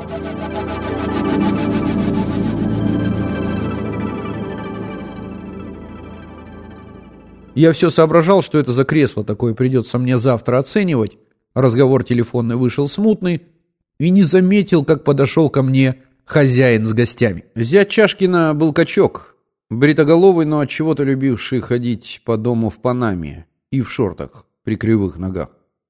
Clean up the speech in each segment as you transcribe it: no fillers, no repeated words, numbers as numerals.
Я все соображал, что это за кресло такое придется мне завтра оценивать. Разговор телефонный вышел смутный. И не заметил, как подошел ко мне хозяин с гостями. Зять Чашкина был качок. Бритоголовый, но отчего-то любивший ходить по дому в панаме и в шортах при кривых ногах.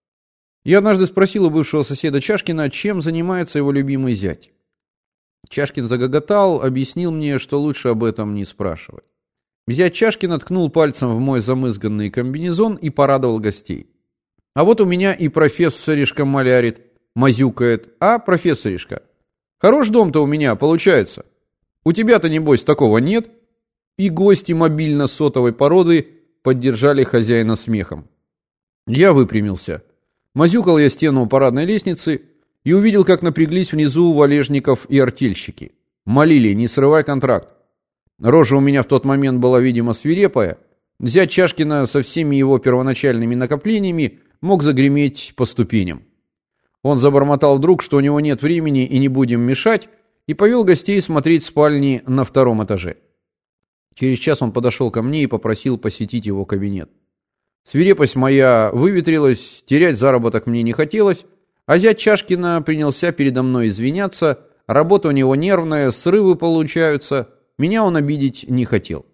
Я однажды спросил у бывшего соседа Чашкина, чем занимается его любимый зять. Чашкин загоготал, объяснил мне, что лучше об этом не спрашивать. Зять Чашкина ткнул пальцем в мой замызганный комбинезон и порадовал гостей. А вот у меня и профессоришка малярит, мазюкает. А, профессоришка, хорош дом-то у меня получается. У тебя-то, небось, такого нет? И гости мобильно-сотовой породы поддержали хозяина смехом. Я выпрямился. Мазюкал я стену парадной лестницы и увидел, как напряглись внизу валежников и артельщики. Молили, не срывай контракт. Рожа у меня в тот момент была, видимо, свирепая. Зять Чашкина со всеми его первоначальными накоплениями мог загреметь по ступеням. Он забормотал вдруг, что у него нет времени и не будем мешать, и повел гостей смотреть спальни на втором этаже. Через час он подошел ко мне и попросил посетить его кабинет. Свирепость моя выветрилась, терять заработок мне не хотелось, а зять Чашкина принялся передо мной извиняться, работа у него нервная, срывы получаются. Меня он обидеть не хотел.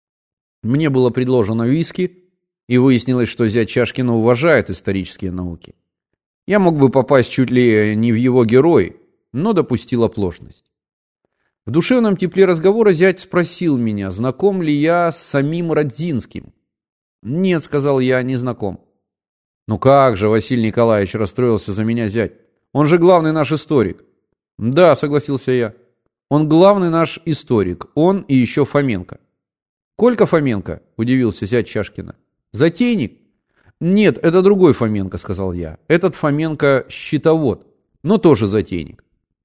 Мне было предложено виски, и выяснилось, что зять Чашкина уважает исторические науки. Я мог бы попасть чуть ли не в его герой, но допустил оплошность. В душевном тепле разговора зять спросил меня, знаком ли я с самим Радзинским. «Нет», — сказал я, — «не знаком». «Ну как же, Василий Николаевич», — расстроился за меня зять, — «он же главный наш историк». «Да», — согласился я. Он главный наш историк, он и еще Фоменко. Колька Фоменко? Удивился зять Чашкина. Затейник? Нет, это другой Фоменко, сказал я. Этот Фоменко счетовод, но тоже затейник.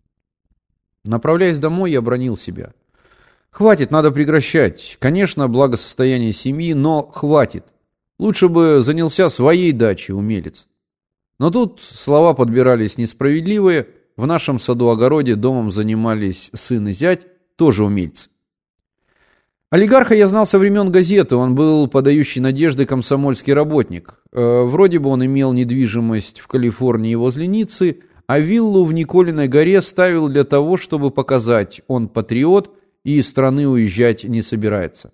Направляясь домой, я бранил себя. Хватит, надо прекращать. Конечно, благосостояние семьи, но хватит. Лучше бы занялся своей дачей, умелец. Но тут слова подбирались несправедливые. В нашем саду-огороде домом занимались сын и зять, тоже умельцы. Олигарха я знал со времен газеты, он был подающий надежды комсомольский работник. Вроде бы он имел недвижимость в Калифорнии возле Ниццы, а виллу в Николиной горе ставил для того, чтобы показать, он патриот и из страны уезжать не собирается.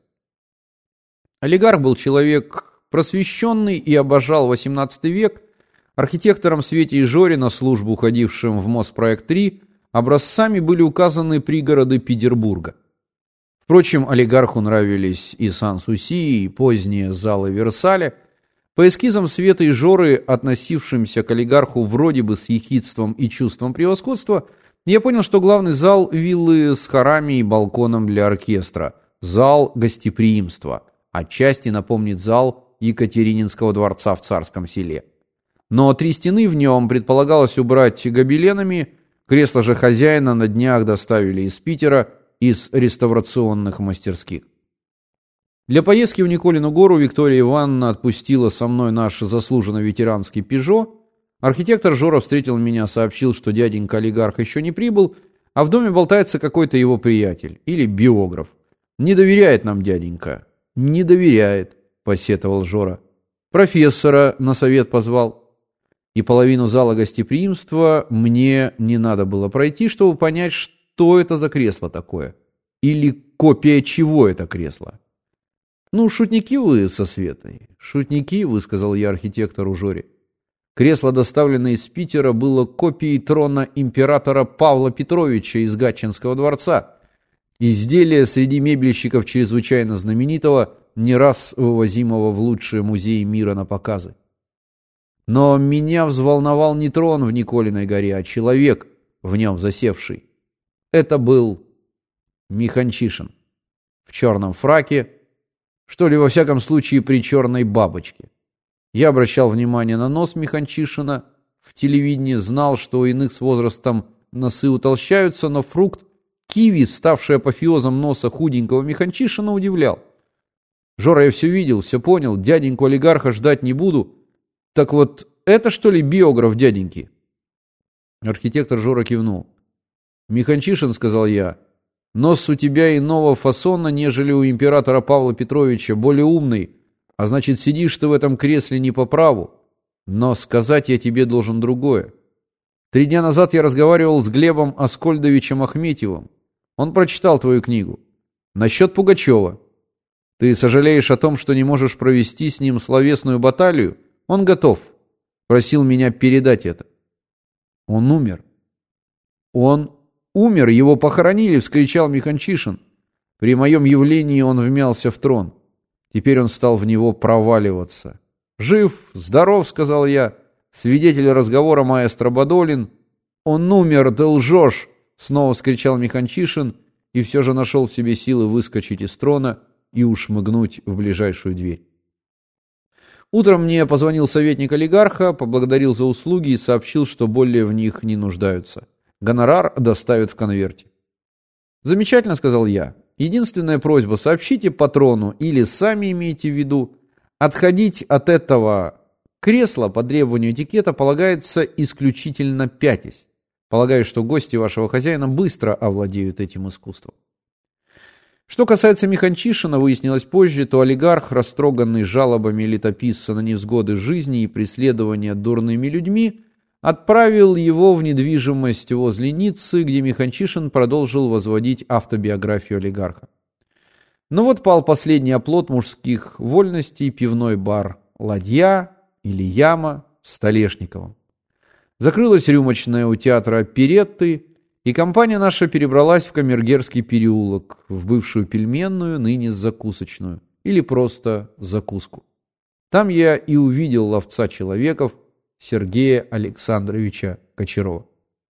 Олигарх был человек просвещенный и обожал XVIII век. Архитекторам Свете и Жоре, на службу уходившим в Моспроект-3, образцами были указаны пригороды Петербурга. Впрочем, олигарху нравились и Сан-Суси, и поздние залы Версаля. По эскизам Светы и Жоры, относившимся к олигарху вроде бы с ехидством и чувством превосходства, я понял, что главный зал виллы с хорами и балконом для оркестра, зал гостеприимства, отчасти напомнит зал Екатерининского дворца в Царском Селе. Но 3 стены в нем предполагалось убрать гобеленами, кресло же хозяина на днях доставили из Питера, из реставрационных мастерских. Для поездки в Николину гору Виктория Ивановна отпустила со мной наш заслуженно ветеранский «Пежо». Архитектор Жора встретил меня, сообщил, что дяденька-олигарх еще не прибыл, а в доме болтается какой-то его приятель или биограф. «Не доверяет нам дяденька». «Не доверяет», — посетовал Жора. «Профессора на совет позвал». И половину зала гостеприимства мне не надо было пройти, чтобы понять, что это за кресло такое. Или копия чего это кресло. «Ну, шутники вы со Светой». «Шутники», — высказал я архитектору Жоре. Кресло, доставленное из Питера, было копией трона императора Павла Петровича из Гатчинского дворца. Изделие среди мебельщиков чрезвычайно знаменитого, не раз вывозимого в лучшие музеи мира на показы. Но меня взволновал не трон в Николиной горе, а человек, в нем засевший. Это был Миханчишин. В черном фраке, что ли, во всяком случае, при черной бабочке. Я обращал внимание на нос Миханчишина. В телевидении знал, что у иных с возрастом носы утолщаются, но фрукт киви, ставший апофеозом носа худенького Миханчишина, удивлял. «Жора, я все видел, все понял, дяденьку олигарха ждать не буду. Так вот, это что ли биограф дяденьки?» Архитектор Жора кивнул. «Миханчишин», — сказал я, — «нос у тебя иного фасона, нежели у императора Павла Петровича, более умный, а значит, сидишь ты в этом кресле не по праву. Но сказать я тебе должен другое. 3 дня назад я разговаривал с Глебом Аскольдовичем Ахметьевым. Он прочитал твою книгу. Насчет Пугачева. Ты сожалеешь о том, что не можешь провести с ним словесную баталию? Он готов. Просил меня передать это». «Он умер». «Он умер, его похоронили», — вскричал Миханчишин. При моем явлении он вмялся в трон. Теперь он стал в него проваливаться. «Жив, здоров», — сказал я. «Свидетель разговора маэстро Бадолин». «Он умер, ты лжешь», — снова вскричал Миханчишин и все же нашел в себе силы выскочить из трона и ушмыгнуть в ближайшую дверь. Утром мне позвонил советник олигарха, поблагодарил за услуги и сообщил, что более в них не нуждаются. Гонорар доставят в конверте. «Замечательно», — сказал я. «Единственная просьба — сообщите патрону или сами имейте в виду, отходить от этого кресла по требованию этикета полагается исключительно пятясь. Полагаю, что гости вашего хозяина быстро овладеют этим искусством». Что касается Миханчишина, выяснилось позже, то олигарх, растроганный жалобами летописца на невзгоды жизни и преследования дурными людьми, отправил его в недвижимость возле Ниццы, где Миханчишин продолжил возводить автобиографию олигарха. Но вот пал последний оплот мужских вольностей, пивной бар «Ладья» или «Яма» в Столешниковом. Закрылась рюмочная у театра «Оперетты», и компания наша перебралась в Камергерский переулок, в бывшую пельменную, ныне закусочную, или просто закуску. Там я и увидел ловца человеков Сергея Александровича Кочарова.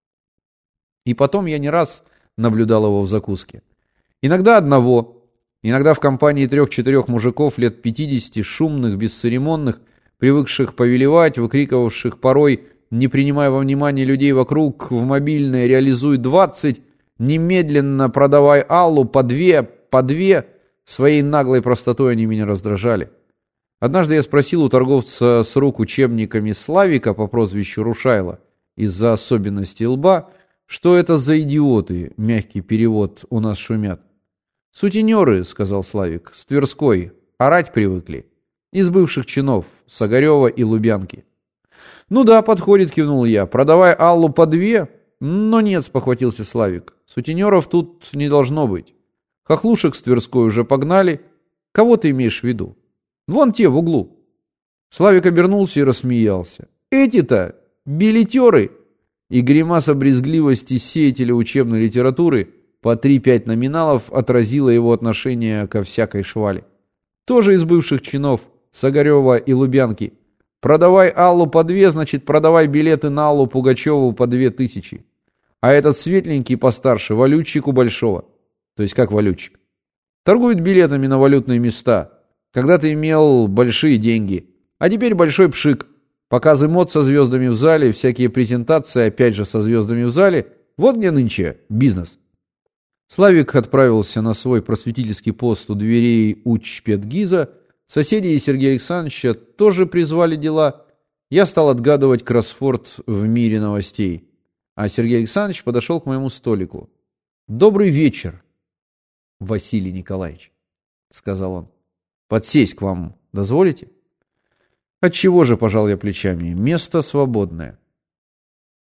И потом я не раз наблюдал его в закуске. Иногда одного, иногда в компании 3-4 мужиков лет 50, шумных, бесцеремонных, привыкших повелевать, выкрикивавших порой, не принимая во внимание людей вокруг, в мобильное реализуй 20, немедленно продавай Аллу по 2, своей наглой простотой они меня раздражали. Однажды я спросил у торговца с рук учебниками Славика по прозвищу Рушайло из-за особенностей лба, что это за идиоты, мягкий перевод, у нас шумят. «Сутенеры», — сказал Славик, — «с Тверской, орать привыкли. Из бывших чинов, с Огарева и Лубянки». «Ну да, подходит», — кивнул я. «Продавай Аллу по 2». «Но нет», — спохватился Славик. «Сутенеров тут не должно быть. Хохлушек с Тверской уже погнали. Кого ты имеешь в виду?» «Вон те в углу». Славик обернулся и рассмеялся. «Эти-то билетеры!» И гримаса брезгливости сеятеля учебной литературы по 3-5 номиналов отразила его отношение ко всякой швали. Тоже из бывших чинов, с Огарева и Лубянки. Продавай Аллу по 2, значит, продавай билеты на Аллу Пугачеву по 2000. А этот светленький постарше, валютчик у Большого. То есть как валютчик? Торгует билетами на валютные места. Когда-то имел большие деньги. А теперь большой пшик. Показы мод со звездами в зале, всякие презентации, опять же со звездами в зале. Вот где нынче бизнес. Славик отправился на свой просветительский пост у дверей Учпедгиза. Соседи Сергея Александровича тоже призвали дела. Я стал отгадывать кроссворд в мире новостей. А Сергей Александрович подошел к моему столику. «Добрый вечер, Василий Николаевич», — сказал он. «Подсесть к вам дозволите?» «Отчего же», — пожал я плечами, — «место свободное».